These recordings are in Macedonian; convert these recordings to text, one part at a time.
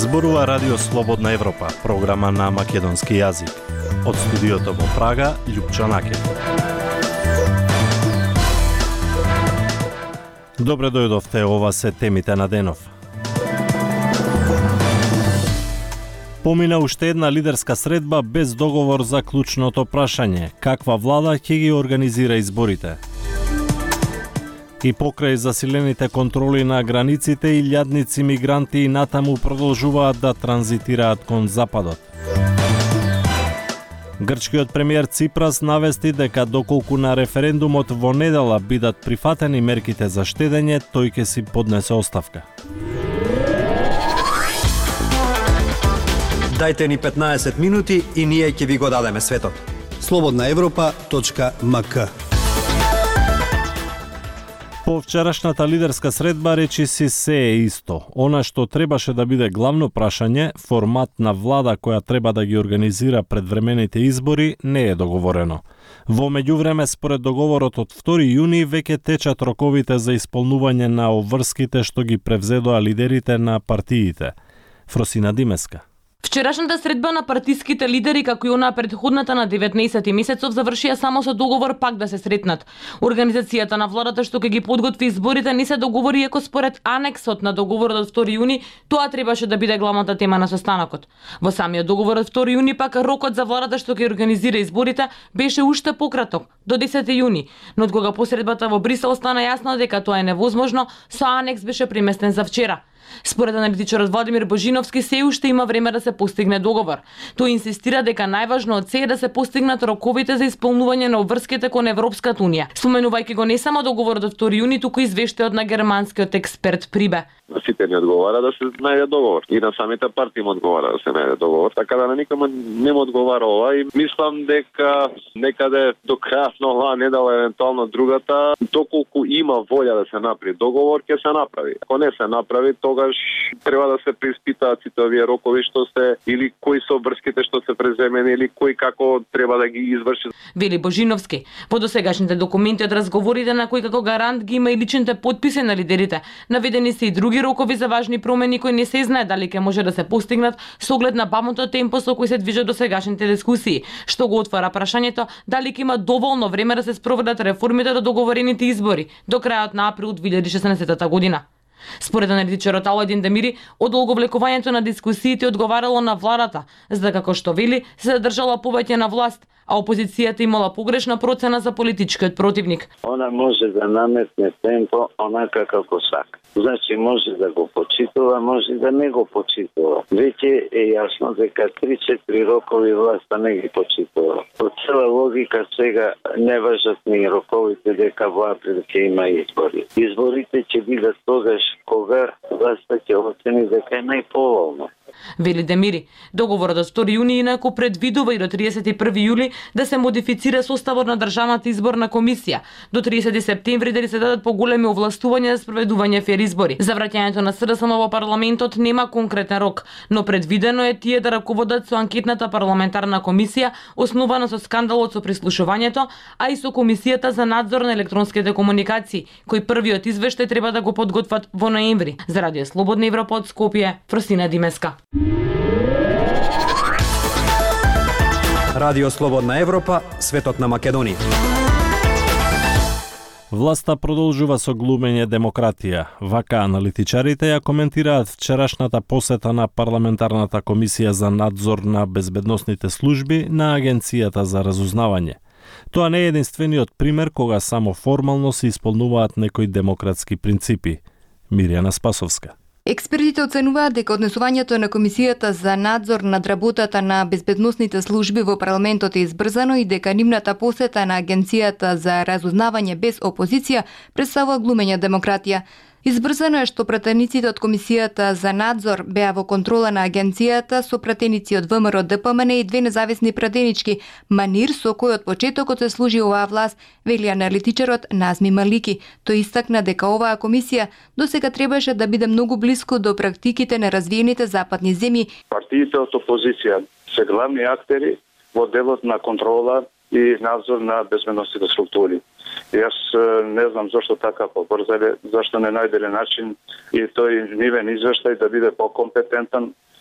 Зборува Радио Слободна Европа, програма на македонски јазик. Од студиото во Прага, Љупчо Накев. Добре дојдовте, ова се темите на денов. Помина уште една лидерска средба без договор за клучното прашање. Каква влада ќе ги организира изборите? И покрај засилените контроли на границите, илјадници мигранти и натаму продолжуваат да транзитираат кон западот. Грчкиот премиер Ципрас навести дека доколку на референдумот во недела бидат прифатени мерките за штедење, тој ќе си поднесе оставка. Дајте ни 15 минути и ние ќе ви го дадеме светот. slobodnaevropa.mk. По вчерашната лидерска средба речиси се е исто. Она што требаше да биде главно прашање, формат на влада која треба да ги организира предвремените избори, не е договорено. Во меѓувреме, според договорот од 2 јуни, веќе течат роковите за исполнување на обврските што ги превзедоа лидерите на партиите. Фросина Димеска. Вчерашната средба на партиските лидери, како и она претходната на 19 месецов, завршија само со договор пак да се сретнат. Организацијата на владата што ќе ги подготви изборите не се договори, иако според анексот на договорот од 2 јуни, тоа требаше да биде главната тема на состанокот. Во самиот договор од 2 јуни пак рокот за владата што ќе организира изборите беше уште пократок, до 10 јуни, но од кога посредбата во Брисел стана јасно дека тоа е невозможно, со анекс беше преместен за вчера. Според аналитичарот Владимир Божиновски, се уште има време да се постигне договор. Тој инсистира дека најважно од се е да се постигнат роковите за исполнување на обврските кон Европската унија, споменувајќи го не само договорот од 2 јуни, туку и извештајот на германскиот експерт Прибе. На сите ни одговара да се најде договор и на самите партии му одговара да се најде договор, така да на никоме не му одговара ова и мислам дека некаде до крајот на оваа недела, евентуално другата, доколку има волја да се направи договор, ќе се направи. Ако не се направи, тогаш треба да се преиспитаат сите овие рокови што се или кои се обврските што се преземени или кои како треба да ги изврши. Вели Божиновски, по досегашните документи од разговорите на кои како гарант ги има и личните потписи на лидерите. Наведени се и други рокови за важни промени кои не се знае дали ќе може да се постигнат со оглед на бавното темпо со кој се движат досегашните дискусии, што го отвара прашањето дали ќе има доволно време да се спроведат реформите до договорените избори до крајот на април 2016 година. Според аналитичарот Аладин Демири, одолговлекувањето на дискусиите одговарало на владата, за да како што вели, се задржала повеќе на власт, а опозицијата имала погрешна процена за политичкиот противник. Она може да наметне темпо онака како сака. Значи може да го почитува, може да не го почитува. Веќе е јасно дека 3-4 рокови власта не ги почитува. По цела логика сега не важат ни роковите дека во април ќе има избори. Изборите ќе бидат тогаш кога власта ќе оцени дека е најповолно. Вели Демири, договорот од 2 јуни инаку предвидува и до 31 јули да се модифицира составот на Државната изборна комисија. До 30 септември да се дадат поголеми овластувања за спроведување фер избори. За враќањето на СДСМ во парламентот нема конкретен рок, но предвидено е тие да раководат со анкетната парламентарна комисија, основана со скандалот со прислушувањето, а и со комисијата за надзор на електронските комуникации, кој првиот извештај треба да го подготват во ноември. За Радио Слободна Европа од Скопје, Фросина Димеска. Радио Слободна Европа, светот на Македонија. Власта продолжува со глумење демократија. Вака аналитичарите ја коментираат вчерашната посета на парламентарната комисија за надзор на безбедносните служби на Агенцијата за разузнавање. Тоа не е единствениот пример кога само формално се исполнуваат некои демократски принципи. Мирјана Спасовска. Експертите оценуваат дека однесувањето на Комисијата за надзор над работата на безбедносните служби во парламентот е избрзано и дека нивната посета на Агенцијата за разузнавање без опозиција представува глумење демократија. Избрзано е што пратениците од Комисијата за надзор беа во контрола на агенцијата со пратеници од ВМРО ДПМН и 2 независни пратенички, манир со кој од почетокот се служи оваа власт, вели аналитичарот Назми Малики. Тој истакна дека оваа комисија досега требаше да биде многу блиску до практиките на развиените западни земји. Партиите од опозиција се главни актери во делот на контрола и надзор на безбедносните структури. Јас не знам зашто така побрзале, зашто не најделе начин и тој нивен извештај да биде покомпетентен,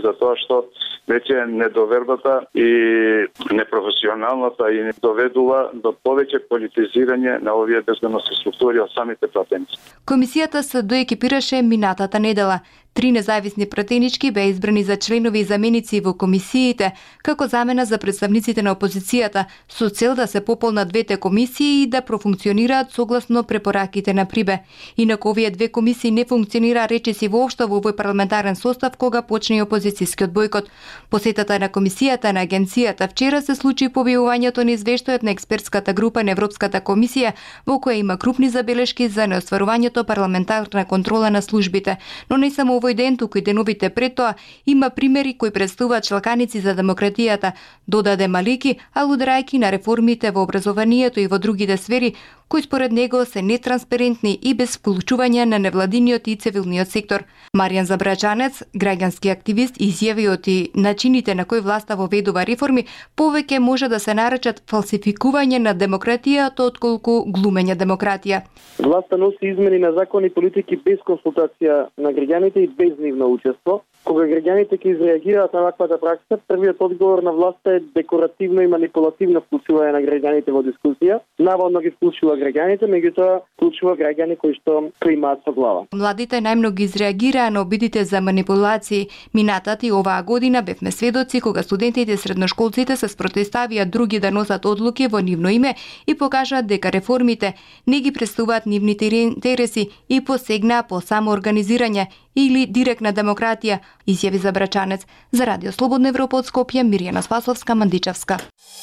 затоа што веќе недовербата и непрофесионалната и доведува до повеќе политизирање на овие безбедносни структури од самите пратеници. Комисијата се доекипираше минатата недела. 3 независни пратенички беа избрани за членови и заменици во комисиите, како замена за представниците на опозицијата, со цел да се пополнат двете комисии и да профункционираат согласно препораките на Прибе. Инаку овие две комисии не функционира речиси воопшто во овој парламентарен состав кога почне и опозицијскиот бојкот. Посетата на комисијата на агенцијата вчера се случи по објавувањето на извештајот на експертската група на Европската комисија, во која има крупни забелешки за неостварувањето парламентарна контрола на службите, но не само овој ден, туку и деновите пред тоа, има примери кои представуваат члаканици за демократијата, додаде Малики, алудирајќи на реформите во образованието и во другите сфери, кои според него се нетранспарентни и без вклучување на невладиниот и цивилниот сектор. Маријан Забрачанец, граѓански активист, изјави оти начините на кои власта воведува реформи повеќе може да се наречат фалсификување на демократијата отколку глумење демократија. Власта носи измени на закони и политики без консултација на граѓаните и без нивно учество. Кога граѓаните ќе изреагираат на ваквата пракса, првиот одговор на власта е декоративно и манипулативно вклучување на граѓаните во дискусија. Наводно ги вклучува граѓаните, меѓутоа вклучува граѓани кои што климаат со глава. Младите најмногу изреагираа на обидите за манипулации. Минатата и оваа година бевме сведоци кога студентите и средношколците се спротивставија други да носат одлуки во нивно име и покажаат дека реформите не ги представуваат нивните интереси и посегнаа по самоорганизирање или директна демократија, изјави Забрачанец. За Радио Слободна Европа од Скопје, Мирјана Спасовска, Мандичевска.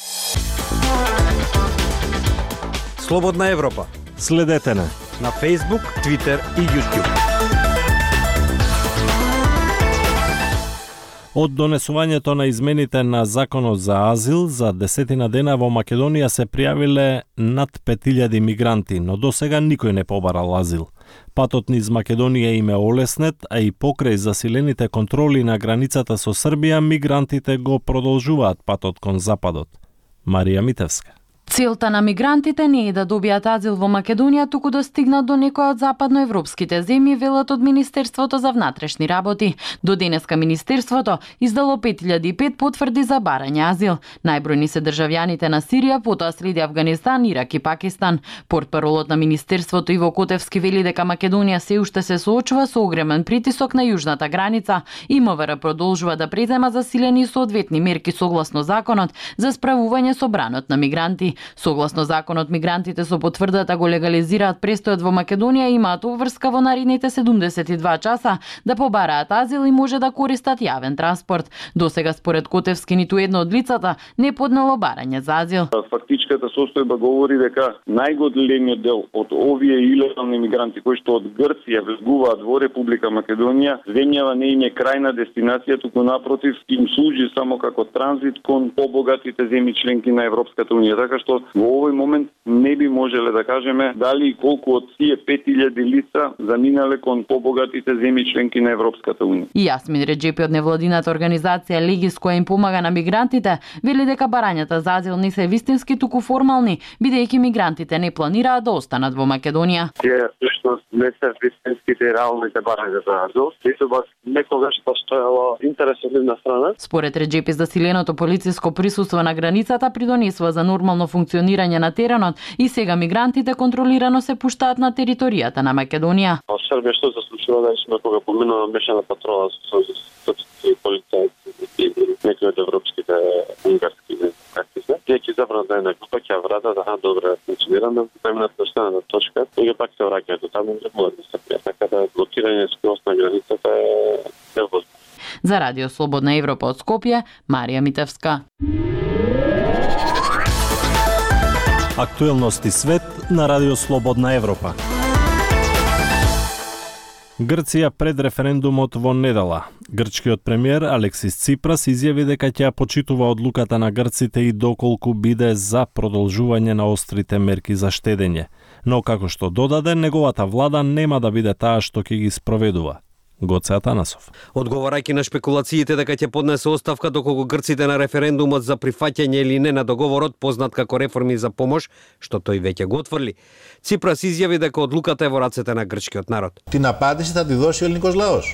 Слободна Европа. Следете на Facebook, Twitter и YouTube. Од донесувањето на измените на Законот за азил, за 10 дена во Македонија се пријавиле над 5000 мигранти, но досега никој не побарал азил. Патот низ Македонија им е олеснет, а и покрај засилените контроли на границата со Србија, мигрантите го продолжуваат патот кон западот. Марија Митевска. Целта на мигрантите не е да добијат азил во Македонија, туку да стигнат до некоја од западноевропските земји, велат од Министерството за внатрешни работи. До денеска Министерството издало 5005 потврди за барање азил. Најбројни се државјаните на Сирија, потоа следи Авганистан, Ирак и Пакистан. Портпаролот на Министерството Иво Котевски вели дека Македонија се уште се соочува со огромен притисок на јужната граница и МВР продолжува да презема засилени соодветни мерки согласно законот за справување со бранот на мигранти. Согласно законот, мигрантите со потврдата го легализираат престојот во Македонија и имаат обврска во наредните 72 часа да побараат азил и може да користат јавен транспорт. Досега според Котевски ниту едно од лицата не поднело барање за азил. Фактичката состојба говори дека најголемиот дел од овие илегални мигранти кои што од Грција влегуваат во Република Македонија, земјава не им е крајна дестинација, туку напротив им служи само како транзит кон побогатите земји членки на Европската унија. Така што во овој момент не би можеле да кажеме дали и колку од тие 5000 лица заминале кон побогатите земји членки на Европската унија. И Јасмин Реджепи од невладината организација Легис, која им помага на мигрантите, вели дека барањата за азил не се вистински, туку формални, бидејќи мигрантите не планираат да останат во Македонија. Тие всушност не се вистинските реалните барања за азил, ниту бас некогаш постоело интерес од нивна страна. Според Реджепи, засиленото полициско присуство на границата придонесува за нормално функционирање на теренот и сега мигрантите контролирано се пуштаат на територијата на Македонија. Во Србија што се случува да сме кога поминува мешана патрола со полицајци и некои од европските унгарски практики. Тие ќе забранат да една група ќе вратат, добре функционира, да преминат на следната точка и пак се враќаат до таму и могат да се пријат. Така да блокирање скроз на границата е невозможно. За Радио Слободна Европа од Скопје, Марија Митевска. Актуелности свет на Радио Слободна Европа. Грција пред референдумот во недела. Грчкиот премиер Алексис Ципрас изјави дека ќе почитува одлуката на грците и доколку биде за продолжување на острите мерки за штедење. Но како што додаде, неговата влада нема да биде таа што ќе ги спроведува. Гоце Атанасов. Одговарајќи на шпекулациите дека ќе поднесе оставка доколку грците на референдумот за прифаќање или не на договорот, познат како реформи за помош, што тој веќе го отфрли, Ципрас изјави дека одлуката е во рацете на грчкиот народ. Την απάντηση θα τη δώσει ο ελληνικός λαός.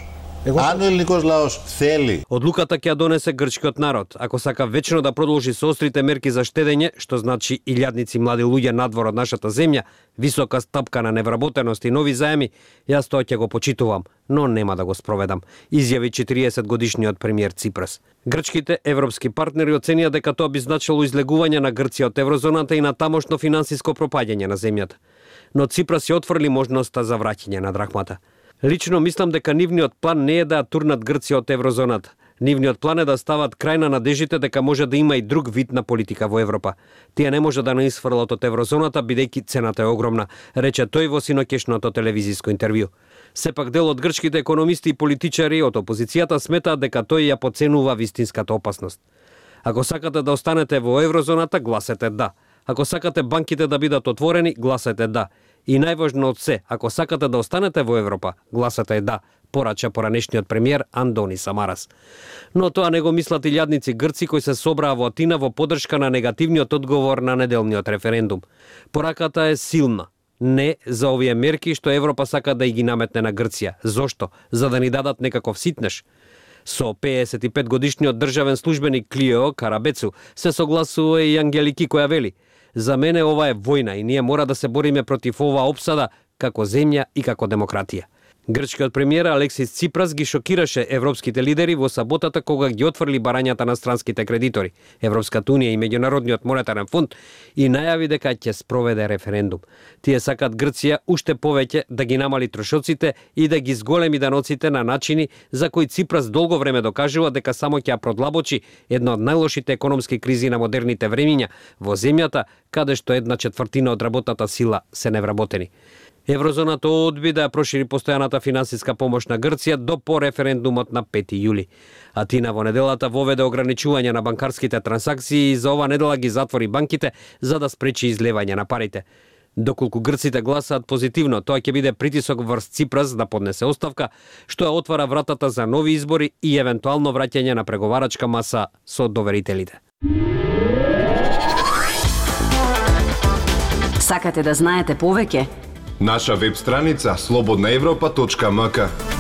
Αν ο ελληνικός λαός θέλει. Одлуката ќе ја донесе грчкиот народ, ако сака вечно да продолжи со острите мерки за штедење, што значи илјадници млади луѓе надвор од нашата земја, висока стапка на невработеност и нови заеми, јас тоа ќе го почитувам, но нема да го спроведам, изјави 40-годишниот премиер Ципрас. Грчките европски партнери оценија дека тоа би значило излегување на Грција од еврозоната и на тамошно финансиско пропаѓање на земјата. Но Ципрас ја отфрли можноста за враќање на драхмата. Лично мислам дека нивниот план не е да турнат Грција од еврозоната. Нивниот план е да стават крај на надежите дека може да има и друг вид на политика во Европа. Тие не може да не исфрлат од еврозоната бидејќи цената е огромна, рече тој во синоќешното телевизиско интервју. Сепак дел од грчките економисти и политичари од опозицијата сметаат дека тој ја подценува вистинската опасност. Ако сакате да останете во еврозоната, гласете да. Ако сакате банките да бидат отворени, гласете да. И најважно од се, ако сакате да останете во Европа, гласате да, порача поранешниот премиер Андони Самарас. Но тоа не го мислат илјадници грци кои се собраа во Атина во поддршка на негативниот одговор на неделниот референдум. Пораката е силна. Не за овие мерки што Европа сака да ги наметне на Грција. Зошто? За да ни дадат некаков ситнеш. Со 55-годишниот државен службеник Клио Карабецу се согласува и Ангелики која вели: за мене ова е војна и ние мора да се бориме против оваа опсада како земја и како демократија. Грчкиот премиер Алексис Ципрас ги шокираше европските лидери во саботата кога ги отфрли барањата на странските кредитори, Европската унија и Меѓународниот монетарен фонд и најави дека ќе спроведе референдум. Тие сакат Грција уште повеќе да ги намали трошоците и да ги зголеми даноците на начини за кои Ципрас долго време докажува дека само ќе ја продлабочи една од најлошите економски кризи на модерните времиња во земјата, каде што 1/4 од работната сила се невработени. Еврозоната одби да ја прошири постојаната финансиска помош на Грција до по референдумот на 5 јули. Атина во неделата воведе ограничување на банкарските трансакции и за ова недела ги затвори банките за да спречи излевање на парите. Доколку грците гласаат позитивно, тоа ќе биде притисок врз Ципрас да поднесе оставка, што ја отвара вратата за нови избори и евентуално враќање на преговарачка маса со доверителите. Сакате да знаете повеќе? Наша веб страница slobodnaevropa.mk.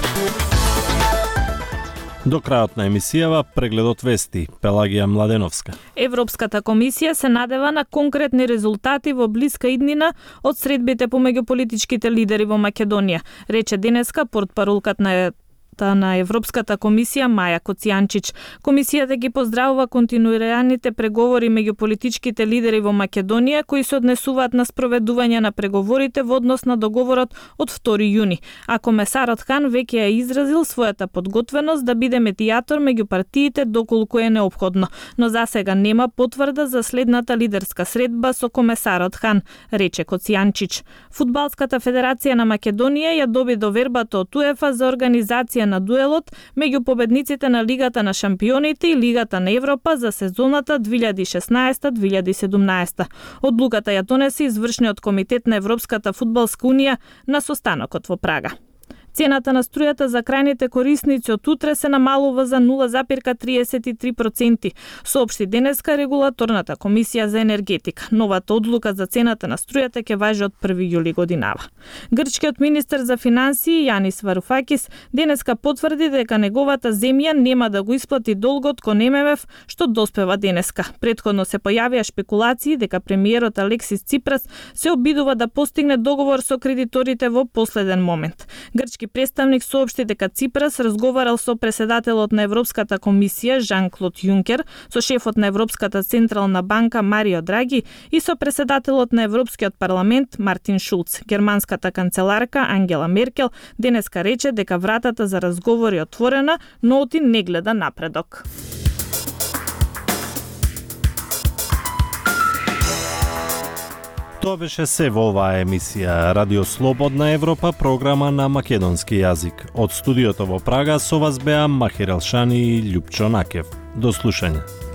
До крајот на емисијава прегледот вести, Пелагија Младеновска. Европската комисија се надева на конкретни резултати во блиска иднина од средбите помеѓу политичките лидери во Македонија, рече денеска портпаролката на Европската комисија Маја Коцијанчич. Комисијата ги поздравува континуираните преговори меѓу политичките лидери во Македонија кои се однесуваат на спроведување на преговорите во однос на договорот од 2 јуни, а комесарот Хан веќе ја изразил својата подготвеност да биде медијатор меѓу партиите доколку е неопходно, но засега нема потврда за следната лидерска средба со комесарот Хан, рече Коцијанчич. Фудбалската федерација на Македонија ја доби довербата од УЕФА за организација на дуелот меѓу победниците на Лигата на шампионите и Лигата на Европа за сезоната 2016-2017. Одлуката ја донесе извршниот комитет на Европската фудбалска унија на состанокот во Прага. Цената на струјата за крајните корисници од утре се намалува за 0,33%, соопшти денеска регулаторната комисија за енергетика. Новата одлука за цената на струјата ќе важи од 1 јули годинава. Грчкиот министер за финансии Јанис Варуфакис денеска потврди дека неговата земја нема да го исплати долгот кон ММФ што доспева денеска. Претходно се појавија шпекулации дека премиерот Алексис Ципрас се обидува да постигне договор со кредиторите во последен момент. Грчки представник соопшти дека Ципрас разговарал со преседателот на Европската комисија Жан-Клод Јункер, со шефот на Европската централна банка Марио Драги и со преседателот на Европскиот парламент Мартин Шулц. Германската канцеларка Ангела Меркел денеска рече дека вратата за разговор е отворена, но оти не гледа напредок. Тоа беше се во оваа емисија Радио Слободна Европа, програма на македонски јазик. Од студиото во Прага со вас беа Махир Елшани и Љупчо Накев. До слушање.